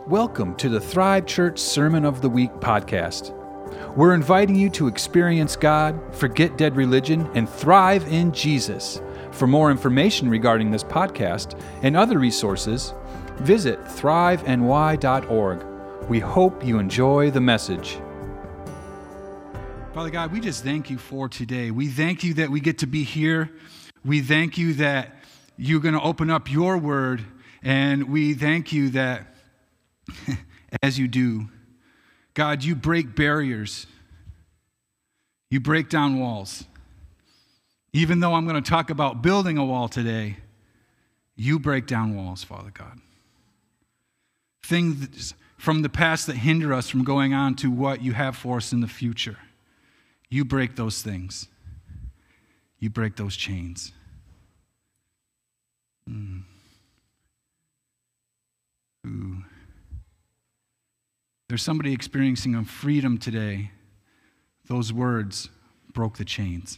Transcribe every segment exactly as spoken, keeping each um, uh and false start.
Welcome to the Thrive Church Sermon of the Week podcast. We're inviting you to experience God, forget dead religion, and thrive in Jesus. For more information regarding this podcast and other resources, visit thrive n y dot org. We hope you enjoy the message. Father God, we just thank you for today. We thank you that we get to be here. We thank you that you're going to open up your word, and we thank you that as you do, God, you break barriers. You break down walls. Even though I'm going to talk about building a wall today, you break down walls, Father God. Things from the past that hinder us from going on to what you have for us in the future. You break those things. You break those chains. Mm. Ooh. There's somebody experiencing a freedom today. Those words broke the chains.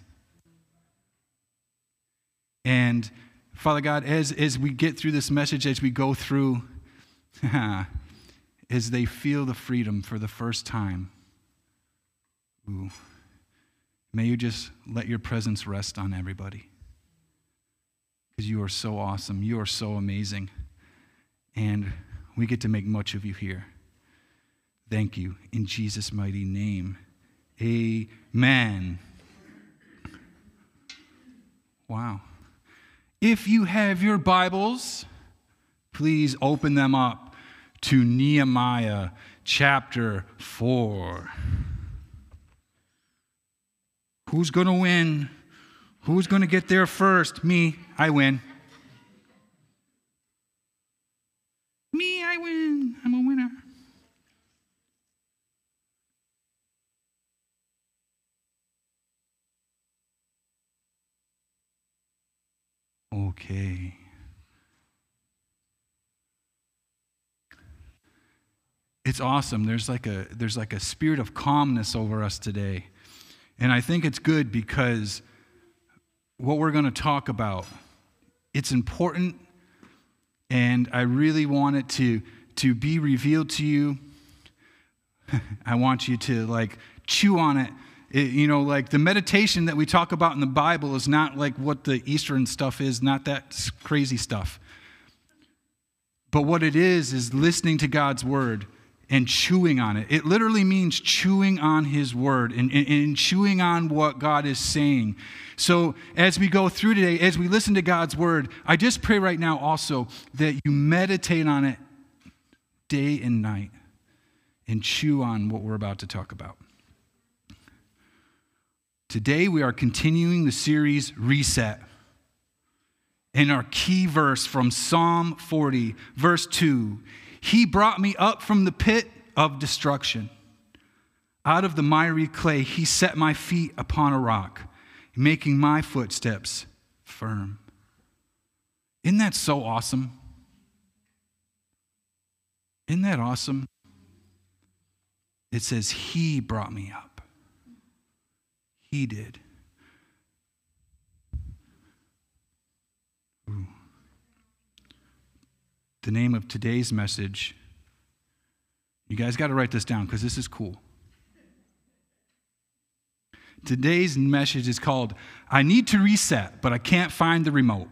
And Father God, as, as we get through this message, as we go through, as they feel the freedom for the first time, ooh, may you just let your presence rest on everybody. Because you are so awesome. You are so amazing. And we get to make much of you here. Thank you. In Jesus' mighty name. Amen. Wow. If you have your Bibles, please open them up to Nehemiah chapter four. Who's going to win? Who's going to get there first? Me. I win. Me, I win. I'm a winner. Okay. It's awesome. There's like a there's like a spirit of calmness over us today. And I think it's good because what we're going to talk about, it's important, and I really want it to, to be revealed to you. I want you to like chew on it. It. You know, like the meditation that we talk about in the Bible is not like what the Eastern stuff is, not that crazy stuff. But what it is, is listening to God's word and chewing on it. It literally means chewing on his word and, and, and chewing on what God is saying. So as we go through today, as we listen to God's word, I just pray right now also that you meditate on it day and night and chew on what we're about to talk about. Today we are continuing the series Reset. And our key verse from Psalm forty, verse two, he brought me up from the pit of destruction. Out of the miry clay, he set my feet upon a rock, making my footsteps firm. Isn't that so awesome? Isn't that awesome? It says, he brought me up. He did. Ooh. The name of today's message, you guys got to write this down because this is cool. Today's message is called, I need to reset, but I can't find the remote.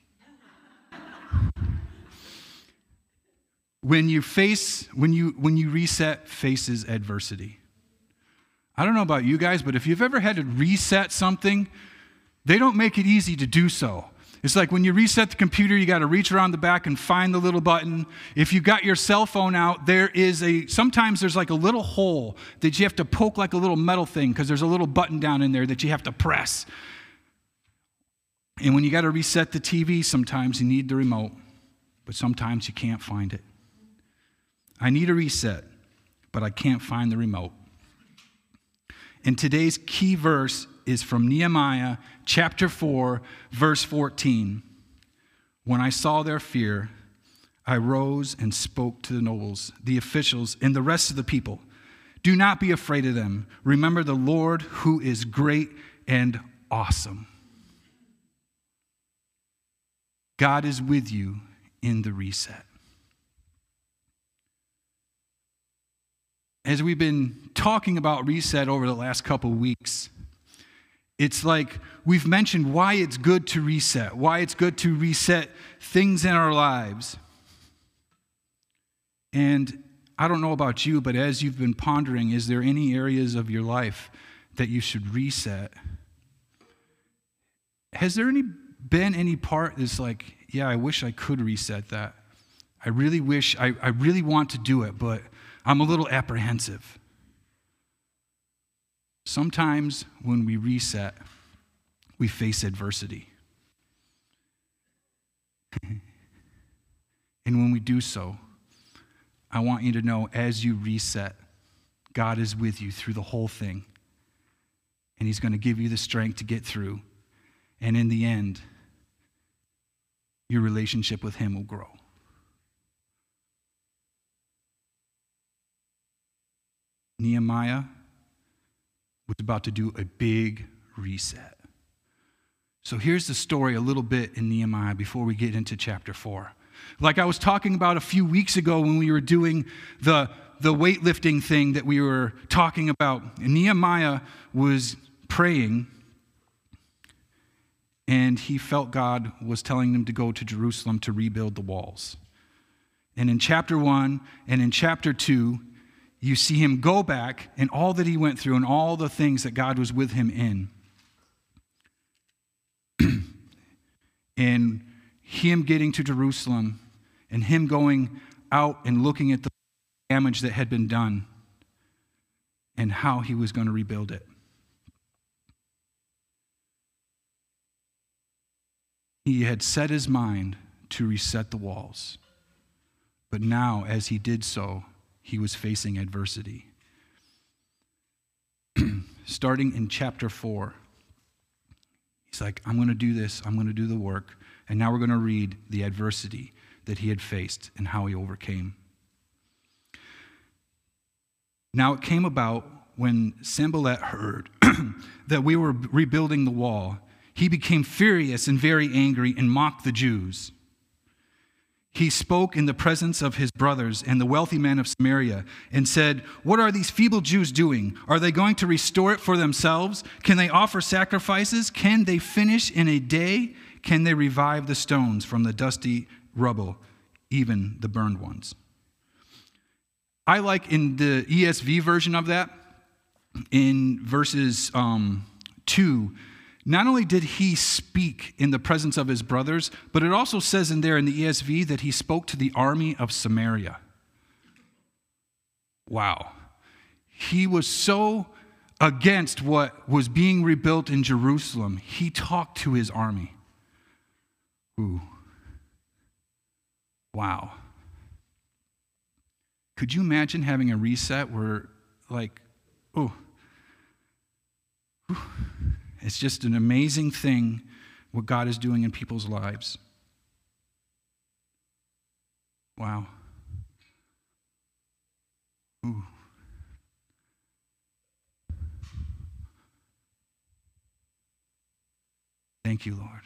When you face, when you when you reset faces adversity. I don't know about you guys, but if you've ever had to reset something, they don't make it easy to do so. It's like when you reset the computer, you got to reach around the back and find the little button. If you got your cell phone out, there is a, sometimes there's like a little hole that you have to poke like a little metal thing because there's a little button down in there that you have to press. And when you got to reset the T V, sometimes you need the remote, but sometimes you can't find it. I need a reset, but I can't find the remote. And today's key verse is from Nehemiah chapter four, verse fourteen. When I saw their fear, I rose and spoke to the nobles, the officials, and the rest of the people. Do not be afraid of them. Remember the Lord who is great and awesome. God is with you in the reset. as we've been talking about reset over the last couple weeks, it's like we've mentioned why it's good to reset, why it's good to reset things in our lives. And I don't know about you, but as you've been pondering, is there any areas of your life that you should reset? Has there any been any part that's like, yeah, I wish I could reset that. I really wish, I, I really want to do it, but I'm a little apprehensive. Sometimes when we reset, we face adversity. And when we do so, I want you to know as you reset, God is with you through the whole thing. And he's going to give you the strength to get through. And in the end, your relationship with him will grow. Nehemiah was about to do a big reset. So here's the story a little bit in Nehemiah before we get into chapter four. Like I was talking about a few weeks ago when we were doing the, the weightlifting thing that we were talking about, Nehemiah was praying, and he felt God was telling him to go to Jerusalem to rebuild the walls. And in chapter one and in chapter two, you see him go back and all that he went through and all the things that God was with him in. And him getting to Jerusalem and him going out and looking at the damage that had been done and how he was going to rebuild it. He had set his mind to reset the walls. But now, as he did so, he was facing adversity. Starting in chapter four, he's like, I'm going to do this, I'm going to do the work. And now we're going to read the adversity that he had faced and how he overcame. Now it came about when Sanballat heard that we were rebuilding the wall, he became furious and very angry and mocked the Jews. He spoke in the presence of his brothers and the wealthy men of Samaria and said, "What are these feeble Jews doing? Are they going to restore it for themselves? Can they offer sacrifices? Can they finish in a day? Can they revive the stones from the dusty rubble, even the burned ones?" I like in the E S V version of that, in verses um, two, not only did he speak in the presence of his brothers, but it also says in there in the E S V that he spoke to the army of Samaria. Wow. He was so against what was being rebuilt in Jerusalem, he talked to his army. Ooh. Wow. Could you imagine having a reset where, like, oh, it's just an amazing thing what God is doing in people's lives. Wow. Ooh. Thank you, Lord.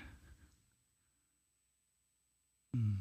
Mm.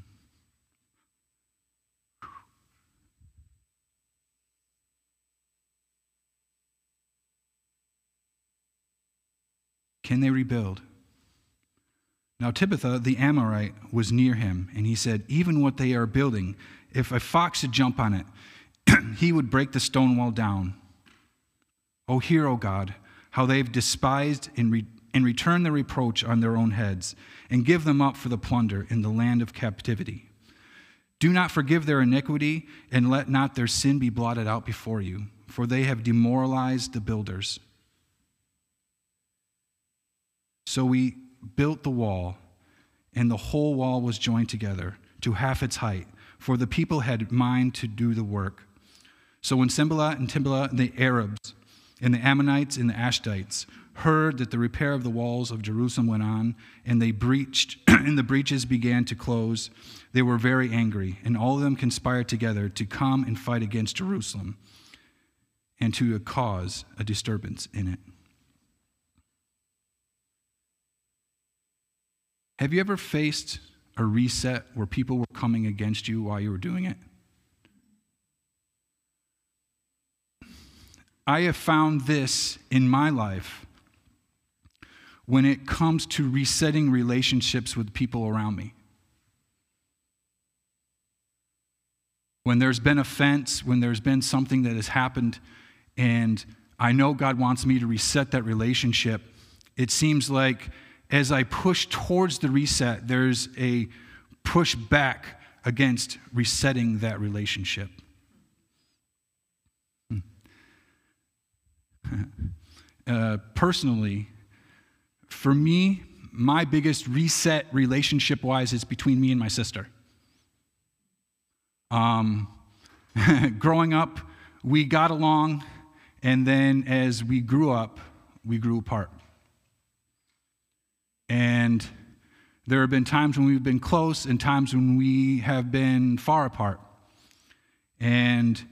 Can they rebuild? Now Tabitha, the Amorite, was near him, and he said, "Even what they are building, if a fox should jump on it, he would break the stone wall down. Oh, hear, O God, how they've despised and, re- and returned the reproach on their own heads, and give them up for the plunder in the land of captivity. Do not forgive their iniquity, and let not their sin be blotted out before you, for they have demoralized the builders." So we built the wall, and the whole wall was joined together to half its height, for the people had mind to do the work. So when Sanballat and Tobiah and the Arabs and the Ammonites and the Ashdites heard that the repair of the walls of Jerusalem went on, and they breached, and the breaches began to close, they were very angry, and all of them conspired together to come and fight against Jerusalem and to cause a disturbance in it. Have you ever faced a reset where people were coming against you while you were doing it? I have found this in my life when it comes to resetting relationships with people around me. When there's been offense, when there's been something that has happened, and I know God wants me to reset that relationship, it seems like as I push towards the reset, there's a push back against resetting that relationship. Uh, personally, for me, my biggest reset relationship-wise is between me and my sister. Um, growing up, we got along, and then as we grew up, we grew apart. And there have been times when we've been close and times when we have been far apart. And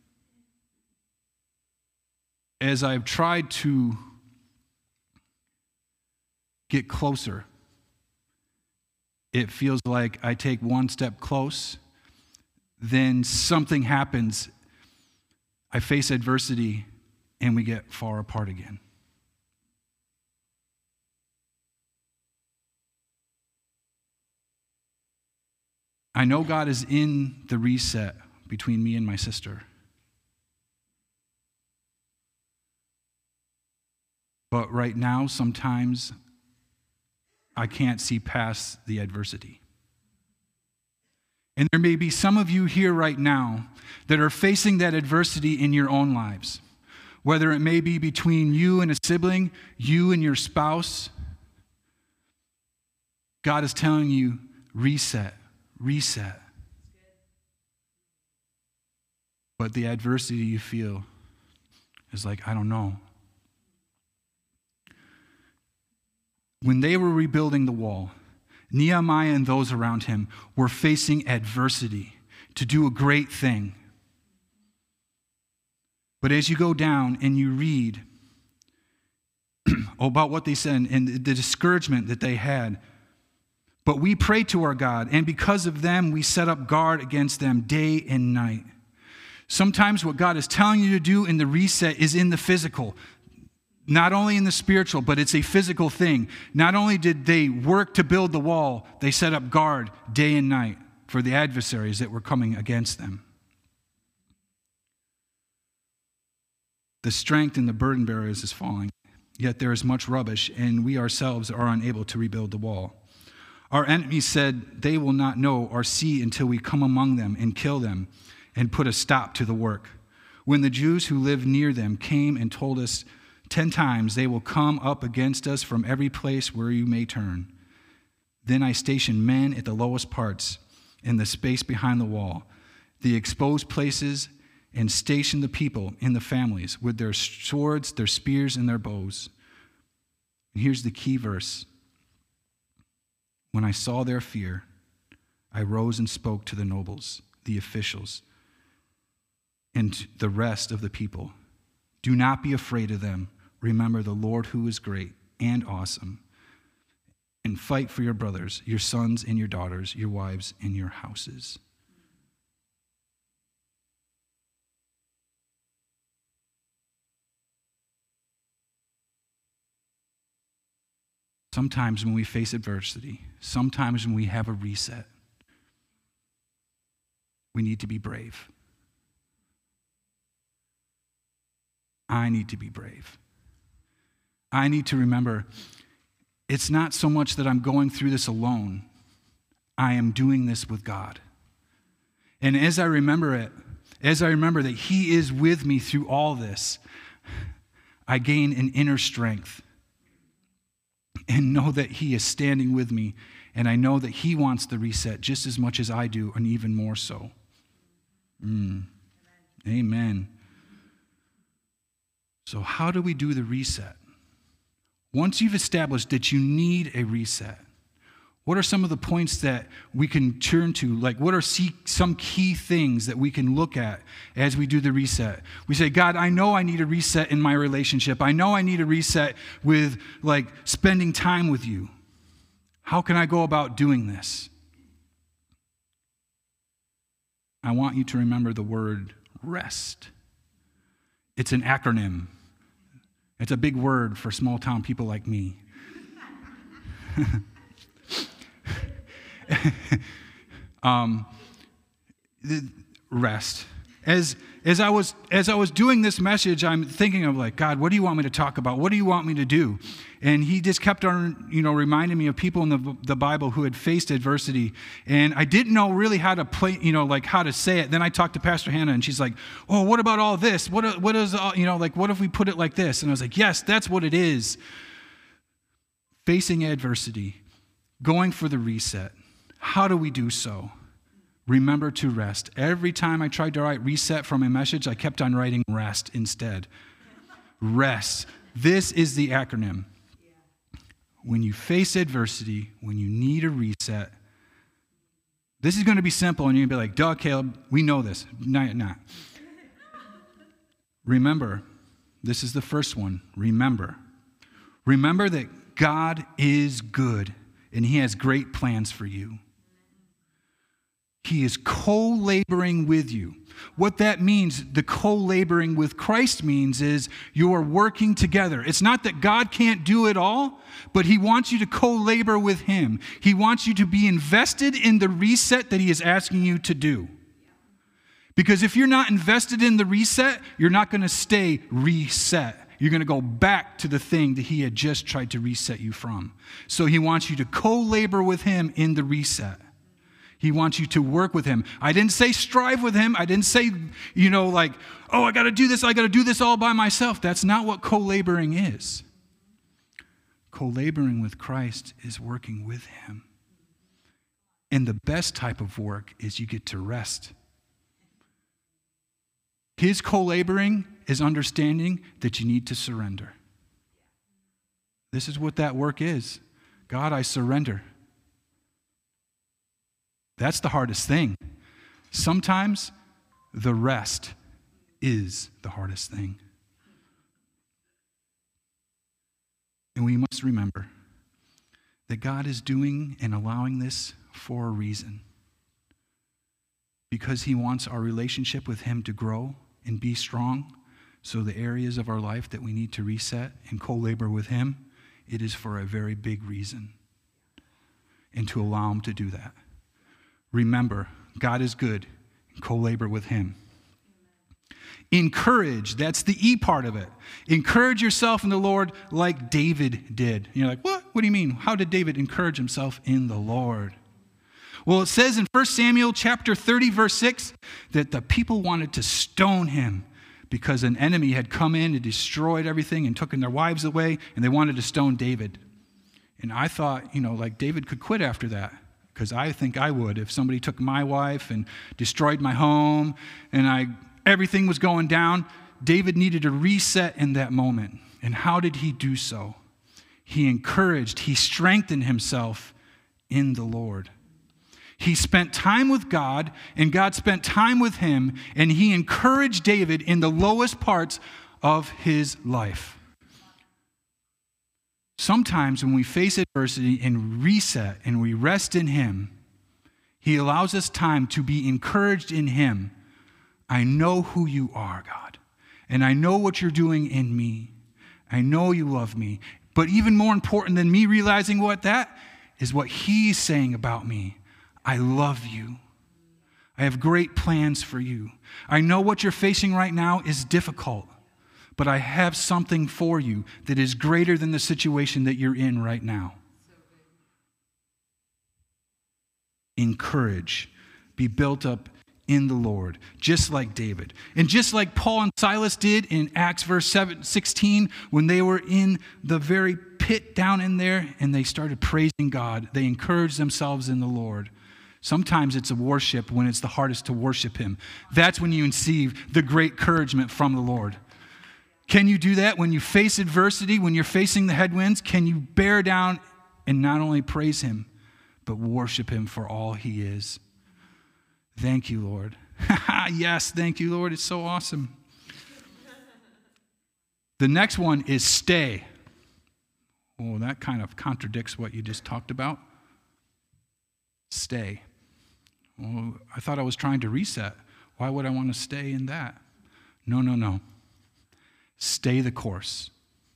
as I've tried to get closer, it feels like I take one step close, then something happens, I face adversity, and we get far apart again. I know God is in the reset between me and my sister. But right now, sometimes I can't see past the adversity. And there may be some of you here right now that are facing that adversity in your own lives, whether it may be between you and a sibling, you and your spouse. God is telling you, reset, reset. But the adversity you feel is like, I don't know. When they were rebuilding the wall, Nehemiah and those around him were facing adversity to do a great thing. But as you go down and you read about what they said and the discouragement that they had, but we prayed to our God, and because of them, we set up guard against them day and night. Sometimes what God is telling you to do in the reset is in the physical. Not only in the spiritual, but it's a physical thing. Not only did they work to build the wall, they set up guard day and night for the adversaries that were coming against them. The strength in the burden bearers is falling, yet there is much rubbish, and we ourselves are unable to rebuild the wall. Our enemies said they will not know or see until we come among them and kill them and put a stop to the work. When the Jews who lived near them came and told us ten times, they will come up against us from every place where you may turn. Then I stationed men at the lowest parts in the space behind the wall, the exposed places, and stationed the people in the families with their swords, their spears, and their bows. And here's the key verse. When I saw their fear, I rose and spoke to the nobles, the officials, and the rest of the people. Do not be afraid of them. Remember the Lord who is great and awesome. And fight for your brothers, your sons and your daughters, your wives and your houses. Sometimes when we face adversity, sometimes when we have a reset, we need to be brave. I need to be brave. I need to remember it's not so much that I'm going through this alone. I am doing this with God. And as I remember it, as I remember that He is with me through all this, I gain an inner strength and know that He is standing with me, and I know that He wants the reset just as much as I do, and even more so. Mm. Amen. Amen. So how do we do the reset? Once you've established that you need a reset, what are some of the points that we can turn to? Like, what are some key things that we can look at as we do the reset? We say, God, I know I need a reset in my relationship. I know I need a reset with, like, spending time with you. How can I go about doing this? I want you to remember the word rest. It's an acronym. It's a big word for small town people like me. um, the rest. As as I was as I was doing this message, I'm thinking of like, God, what do you want me to talk about? What do you want me to do? And he just kept on, you know, reminding me of people in the the Bible who had faced adversity. And I didn't know really how to play, you know, like how to say it. Then I talked to Pastor Hannah, and she's like, "Oh, what about all this? What what is all, you know, like what if we put it like this?" And I was like, "Yes, that's what it is." Facing adversity, going for the reset. How do we do so? Remember to rest. Every time I tried to write reset from a message, I kept on writing rest instead. Rest. This is the acronym. When you face adversity, when you need a reset, this is going to be simple, and you're going to be like, duh, Caleb, we know this. Not, not. Remember, this is the first one. Remember. Remember that God is good, and he has great plans for you. He is co-laboring with you. What that means, the co-laboring with Christ means is you are working together. It's not that God can't do it all, but he wants you to co-labor with him. He wants you to be invested in the reset that he is asking you to do. Because if you're not invested in the reset, you're not going to stay reset. You're going to go back to the thing that he had just tried to reset you from. So he wants you to co-labor with him in the reset. He wants you to work with him. I didn't say strive with him. I didn't say, you know, like, oh, I got to do this. I got to do this all by myself. That's not what co-laboring is. Co-laboring with Christ is working with him. And the best type of work is you get to rest. His co-laboring is understanding that you need to surrender. This is what that work is. God, I surrender. That's the hardest thing. Sometimes the rest is the hardest thing. And we must remember that God is doing and allowing this for a reason. Because he wants our relationship with him to grow and be strong. So the areas of our life that we need to reset and co-labor with him, it is for a very big reason. And to allow him to do that. Remember, God is good. Co-labor with him. Encourage, that's the E part of it. Encourage yourself in the Lord like David did. And you're like, what? What do you mean? How did David encourage himself in the Lord? Well, it says in First Samuel chapter thirty, verse six, that the people wanted to stone him because an enemy had come in and destroyed everything and taken their wives away, and they wanted to stone David. And I thought, you know, like David could quit after that. Because I think I would if somebody took my wife and destroyed my home and I everything was going down. David needed a reset in that moment. And how did he do so? He encouraged, he strengthened himself in the Lord. He spent time with God, and God spent time with him, and he encouraged David in the lowest parts of his life. Sometimes when we face adversity and reset and we rest in him, he allows us time to be encouraged in him. I know who you are, God, and I know what you're doing in me. I know you love me. But even more important than me realizing what that is what he's saying about me. I love you. I have great plans for you. I know what you're facing right now is difficult. But I have something for you that is greater than the situation that you're in right now. Encourage. Be built up in the Lord, just like David. And just like Paul and Silas did in Acts verse sixteen, when they were in the very pit down in there and they started praising God, they encouraged themselves in the Lord. Sometimes it's a worship when it's the hardest to worship him. That's when you receive the great encouragement from the Lord. Can you do that when you face adversity, when you're facing the headwinds? Can you bear down and not only praise him, but worship him for all he is? Thank you, Lord. Yes, thank you, Lord. It's so awesome. The next one is stay. Oh, that kind of contradicts what you just talked about. Stay. Oh, I thought I was trying to reset. Why would I want to stay in that? No, no, no. Stay the course.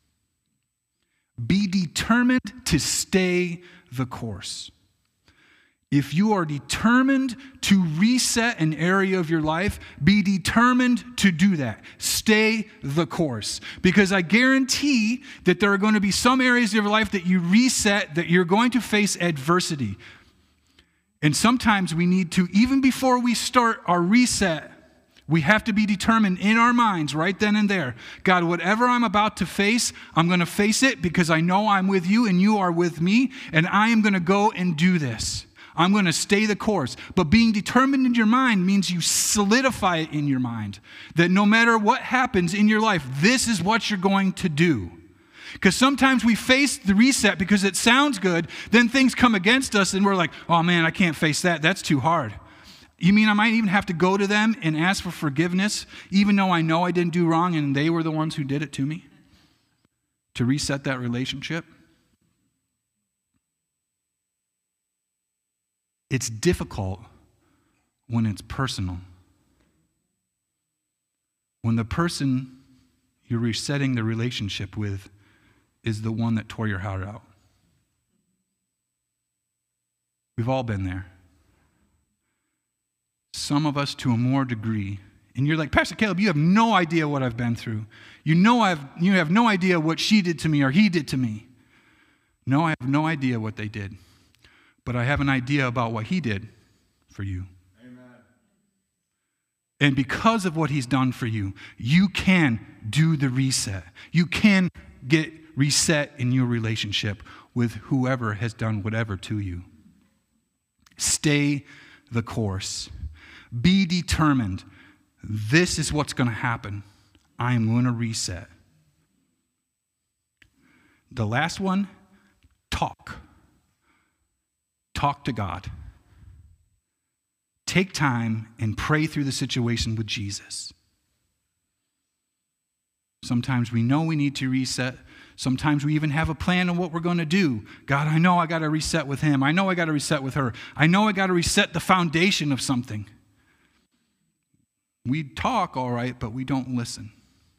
Be determined to stay the course. If you are determined to reset an area of your life, be determined to do that. Stay the course. Because I guarantee that there are going to be some areas of your life that you reset, that you're going to face adversity. And sometimes we need to, even before we start our reset, we have to be determined in our minds right then and there. God, whatever I'm about to face, I'm going to face it because I know I'm with you and you are with me, and I am going to go and do this. I'm going to stay the course. But being determined in your mind means you solidify it in your mind. That no matter what happens in your life, this is what you're going to do. Because sometimes we face the reset because it sounds good, then things come against us and we're like, oh man, I can't face that. That's too hard. You mean I might even have to go to them and ask for forgiveness, even though I know I didn't do wrong and they were the ones who did it to me? To reset that relationship? It's difficult when it's personal. When the person you're resetting the relationship with is the one that tore your heart out. We've all been there. Some of us to a more degree. And you're like, Pastor Caleb, you have no idea what I've been through. You know I've you have no idea what she did to me or he did to me. No, I have no idea what they did. But I have an idea about what he did for you. Amen. And because of what he's done for you, you can do the reset. You can get reset in your relationship with whoever has done whatever to you. Stay the course. Be determined. This is what's going to happen. I am going to reset. The last one, talk. Talk to God. Take time and pray through the situation with Jesus. Sometimes we know we need to reset. Sometimes we even have a plan on what we're going to do. God, I know I got to reset with him. I know I got to reset with her. I know I got to reset the foundation of something. We talk all right, but we don't listen.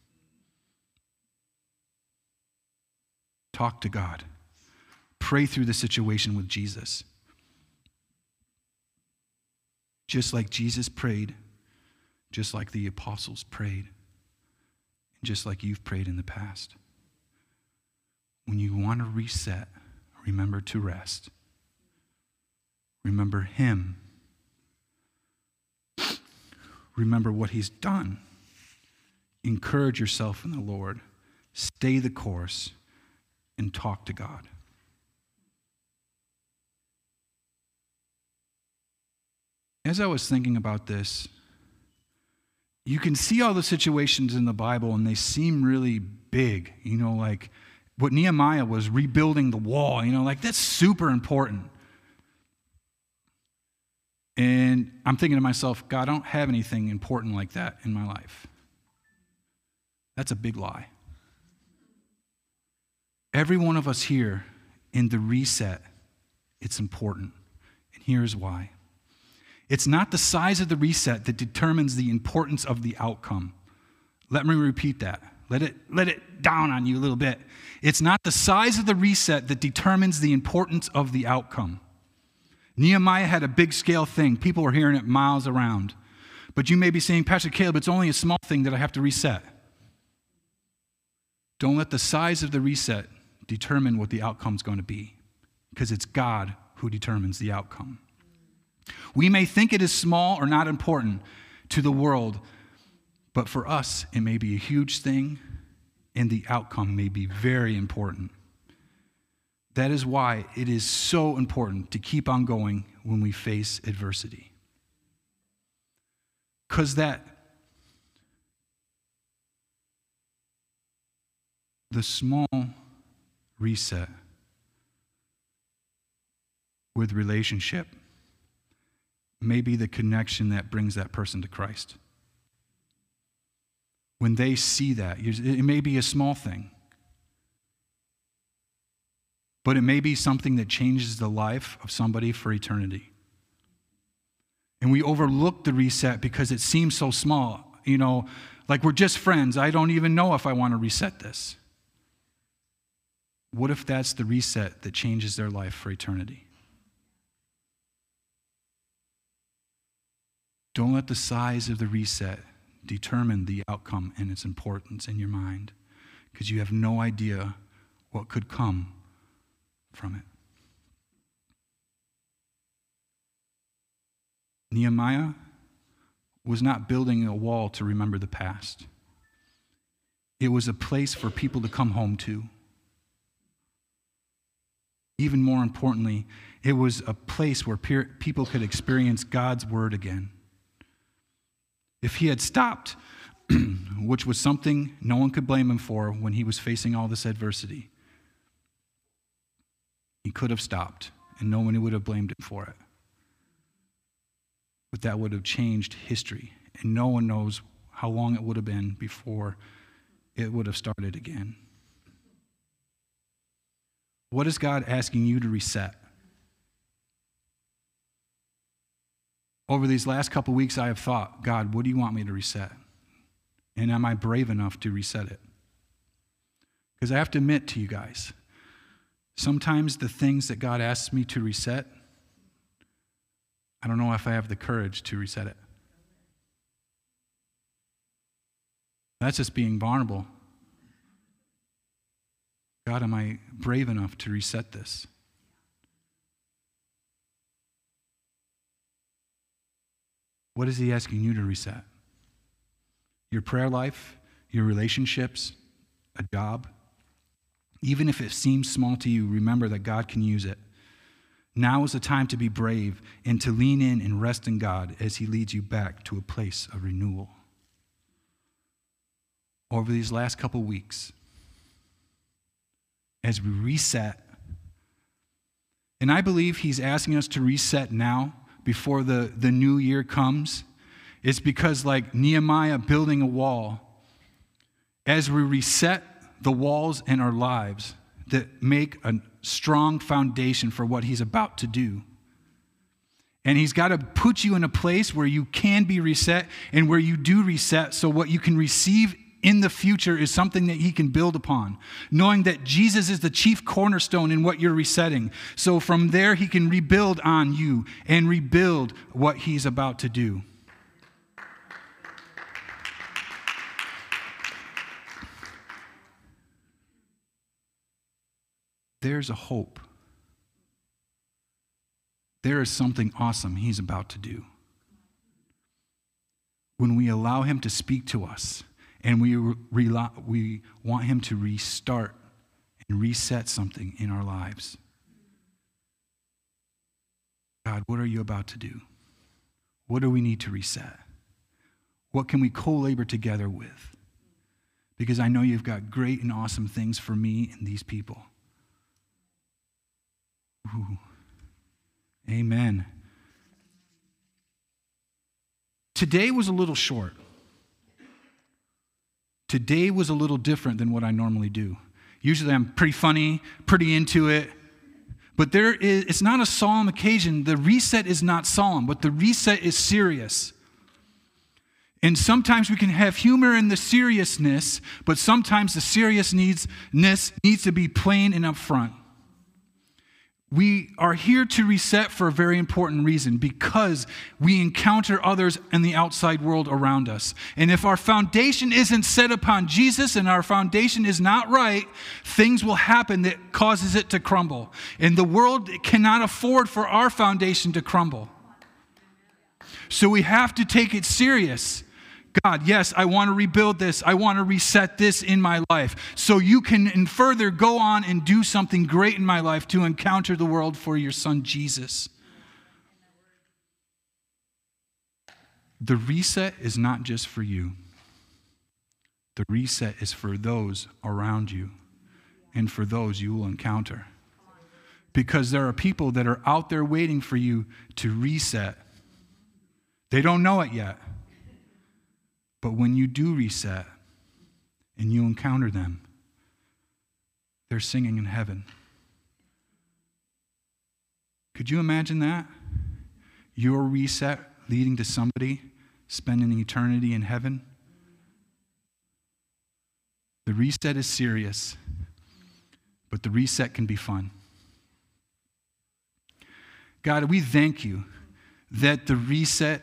Talk to God. Pray through the situation with Jesus. Just like Jesus prayed, just like the apostles prayed, and just like you've prayed in the past. When you want to reset, remember to rest. Remember him. Remember what he's done. Encourage yourself in the Lord. Stay the course and talk to God. As I was thinking about this, you can see all the situations in the Bible and they seem really big. You know, like what Nehemiah was rebuilding the wall. You know, like that's super important. And I'm thinking to myself, God, I don't have anything important like that in my life. That's a big lie. Every one of us here in the reset, it's important. And here's why. It's not the size of the reset that determines the importance of the outcome. Let me repeat that. Let it, let it down on you a little bit. It's not the size of the reset that determines the importance of the outcome. Nehemiah had a big scale thing. People were hearing it miles around. But you may be saying, Pastor Caleb, it's only a small thing that I have to reset. Don't let the size of the reset determine what the outcome is going to be, because it's God who determines the outcome. We may think it is small or not important to the world, but for us, it may be a huge thing, and the outcome may be very important. That is why it is so important to keep on going when we face adversity. Because that, the small reset with relationship may be the connection that brings that person to Christ. When they see that, it may be a small thing, but it may be something that changes the life of somebody for eternity. And we overlook the reset because it seems so small. You know, Like we're just friends. I don't even know if I want to reset this. What if that's the reset that changes their life for eternity? Don't let the size of the reset determine the outcome and its importance in your mind, because you have no idea what could come from it. Nehemiah was not building a wall to remember the past. It was a place for people to come home to. Even more importantly, it was a place where peer, people could experience God's word again. If he had stopped, which was something no one could blame him for when he was facing all this adversity, he could have stopped, and no one would have blamed him for it. But that would have changed history, and no one knows how long it would have been before it would have started again. What is God asking you to reset? Over these last couple weeks, I have thought, God, what do you want me to reset? And am I brave enough to reset it? Because I have to admit to you guys, sometimes the things that God asks me to reset, I don't know if I have the courage to reset it. That's just being vulnerable. God, am I brave enough to reset this? What is he asking you to reset? Your prayer life, your relationships, a job. Even if it seems small to you, remember that God can use it. Now is the time to be brave and to lean in and rest in God as he leads you back to a place of renewal. Over these last couple weeks, as we reset, and I believe he's asking us to reset now before the, the new year comes. It's because, like Nehemiah building a wall, as we reset the walls in our lives that make a strong foundation for what he's about to do. And he's got to put you in a place where you can be reset and where you do reset, so what you can receive in the future is something that he can build upon, knowing that Jesus is the chief cornerstone in what you're resetting. So from there, he can rebuild on you and rebuild what he's about to do. There's a hope. There is something awesome he's about to do. When we allow him to speak to us, and we re- we want him to restart and reset something in our lives. God, what are you about to do? What do we need to reset? What can we co-labor together with? Because I know you've got great and awesome things for me and these people. Ooh. Amen. Today was a little short. Today was a little different than what I normally do. Usually I'm pretty funny, pretty into it. But there is, it's not a solemn occasion. The reset is not solemn, but the reset is serious. And sometimes we can have humor in the seriousness, but sometimes the seriousness needs to be plain and upfront. We are here to reset for a very important reason, because we encounter others in the outside world around us. And if our foundation isn't set upon Jesus and our foundation is not right, things will happen that causes it to crumble. And the world cannot afford for our foundation to crumble. So we have to take it serious. God, yes, I want to rebuild this. I want to reset this in my life. So you can further go on and do something great in my life to encounter the world for your son, Jesus. The reset is not just for you. The reset is for those around you and for those you will encounter. Because there are people that are out there waiting for you to reset. They don't know it yet. But when you do reset and you encounter them, they're singing in heaven. Could you imagine that? Your reset leading to somebody spending eternity in heaven? reset is serious, but the reset can be fun. God, we thank you that the reset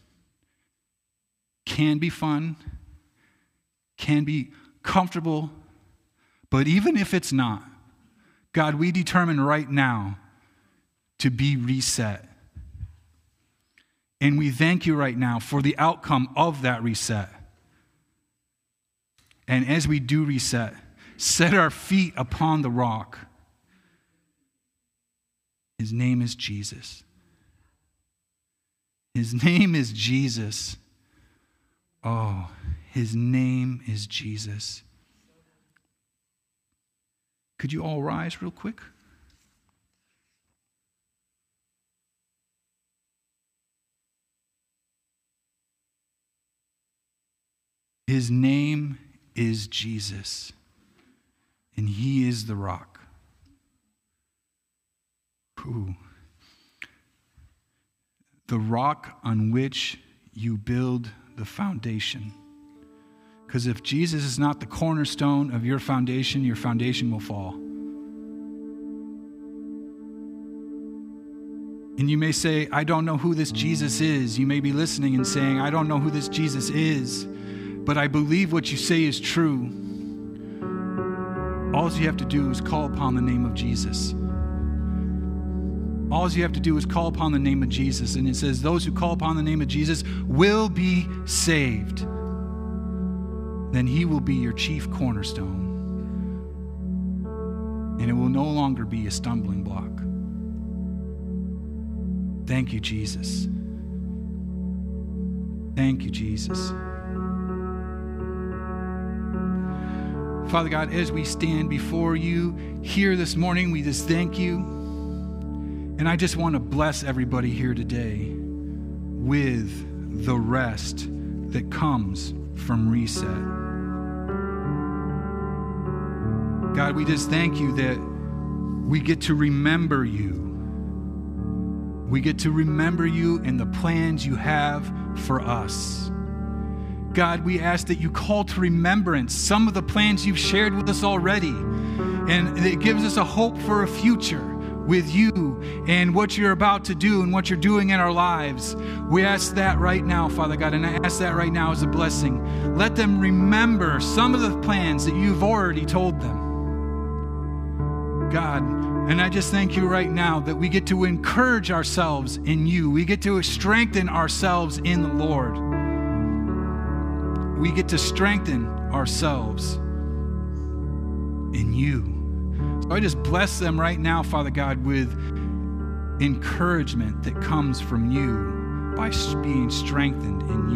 can be fun, can be comfortable, but even if it's not, God, we determine right now to be reset. And we thank you right now for the outcome of that reset. And as we do reset, set our feet upon the rock. His name is Jesus. His name is Jesus. Oh, his name is Jesus. Could you all rise real quick? His name is Jesus, and he is the rock. Ooh. The rock on which you build the foundation. Because if Jesus is not the cornerstone of your foundation, your foundation will fall. And you may say, I don't know who this Jesus is. You may be listening and saying, I don't know who this Jesus is, but I believe what you say is true. All you have to do is call upon the name of Jesus. All you have to do is call upon the name of Jesus. And it says, those who call upon the name of Jesus will be saved. Then he will be your chief cornerstone. And it will no longer be a stumbling block. Thank you, Jesus. Thank you, Jesus. Father God, as we stand before you here this morning, we just thank you. And I just want to bless everybody here today with the rest that comes from reset. God, we just thank you that we get to remember you. We get to remember you and the plans you have for us. God, we ask that you call to remembrance some of the plans you've shared with us already. And it gives us a hope for a future with you and what you're about to do and what you're doing in our lives. We ask that right now, Father God, and I ask that right now as a blessing. Let them remember some of the plans that you've already told them. God, and I just thank you right now that we get to encourage ourselves in you. We get to strengthen ourselves in the Lord. We get to strengthen ourselves in you. So I just bless them right now, Father God, with encouragement that comes from you by being strengthened in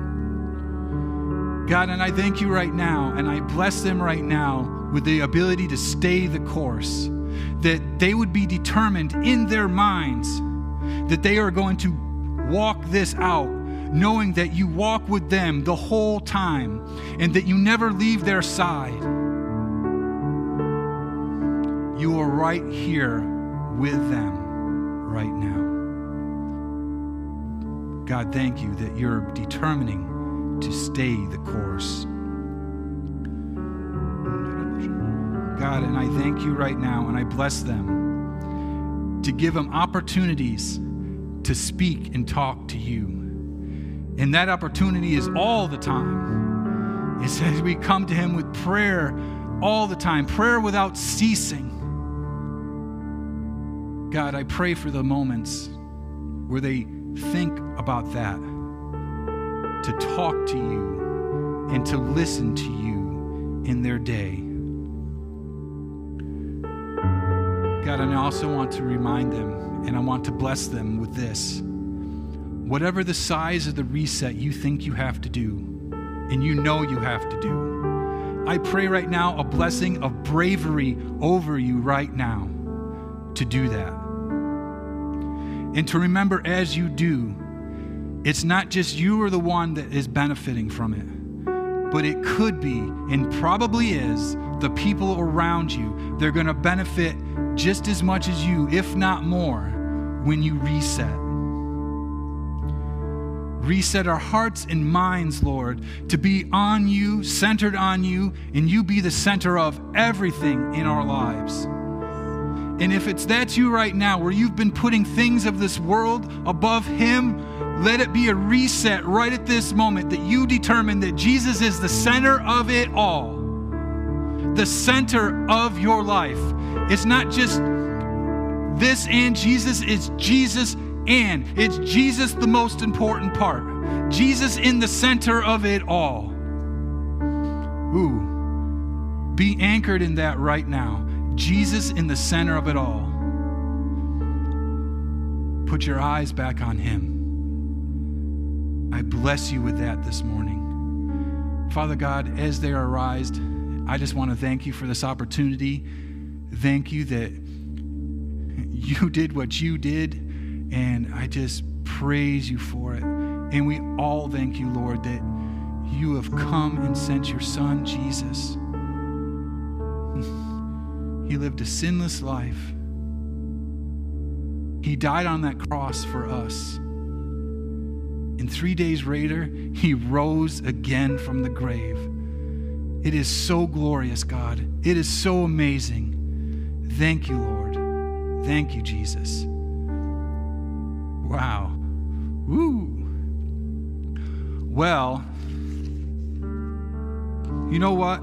you. God, and I thank you right now, and I bless them right now with the ability to stay the course, that they would be determined in their minds that they are going to walk this out, knowing that you walk with them the whole time and that you never leave their side. You are right here with them right now. God, thank you that you're determining to stay the course. God, and I thank you right now, and I bless them to give them opportunities to speak and talk to you. And that opportunity is all the time. It says we come to him with prayer all the time, prayer without ceasing. God, I pray for the moments where they think about that, to talk to you and to listen to you in their day. God, and I also want to remind them, and I want to bless them with this. Whatever the size of the reset you think you have to do, and you know you have to do, I pray right now a blessing of bravery over you right now to do that. And to remember as you do, it's not just you are the one that is benefiting from it, but it could be, and probably is, the people around you. They're going to benefit just as much as you, if not more, when you reset. reset our hearts and minds, Lord, to be on you, centered on you, and you be the center of everything in our lives. And if it's that's you right now, where you've been putting things of this world above him, let it be a reset right at this moment that you determine that Jesus is the center of it all. The center of your life. It's not just this and Jesus, it's Jesus and. It's Jesus the most important part. Jesus in the center of it all. Ooh. Be anchored in that right now. Jesus in the center of it all. Put your eyes back on him. I bless you with that this morning. Father God, as they are raised, I just want to thank you for this opportunity. Thank you that you did what you did, and I just praise you for it. And we all thank you, Lord, that you have come and sent your Son, Jesus. He lived a sinless life. He died on that cross for us. And three days later, he rose again from the grave. It is so glorious, God. It is so amazing. Thank you, Lord. Thank you, Jesus. Wow. Woo. Well, you know what?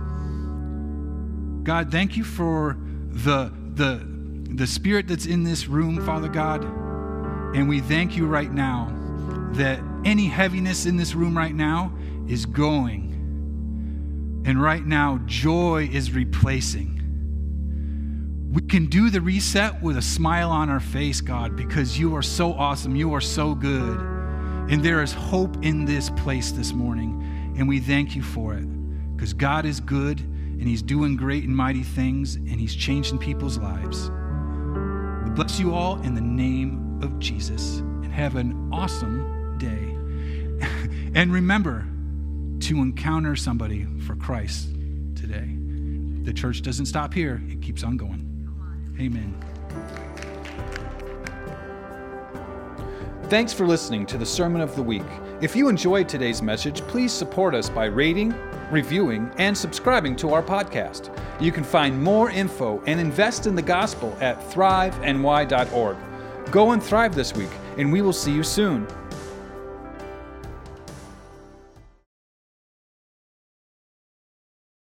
God, thank you for the, the, the spirit that's in this room, Father God. And we thank you right now that any heaviness in this room right now is going. And right now, joy is replacing. We can do the reset with a smile on our face, God, because you are so awesome. You are so good. And there is hope in this place this morning. And we thank you for it. Because God is good, and he's doing great and mighty things, and he's changing people's lives. We bless you all in the name of Jesus. And have an awesome day. And remember to encounter somebody for Christ today. The church doesn't stop here. It keeps on going. Amen. Thanks for listening to the Sermon of the Week. If you enjoyed today's message, please support us by rating, reviewing, and subscribing to our podcast. You can find more info and invest in the gospel at thrive n y dot org. Go and thrive this week, and we will see you soon.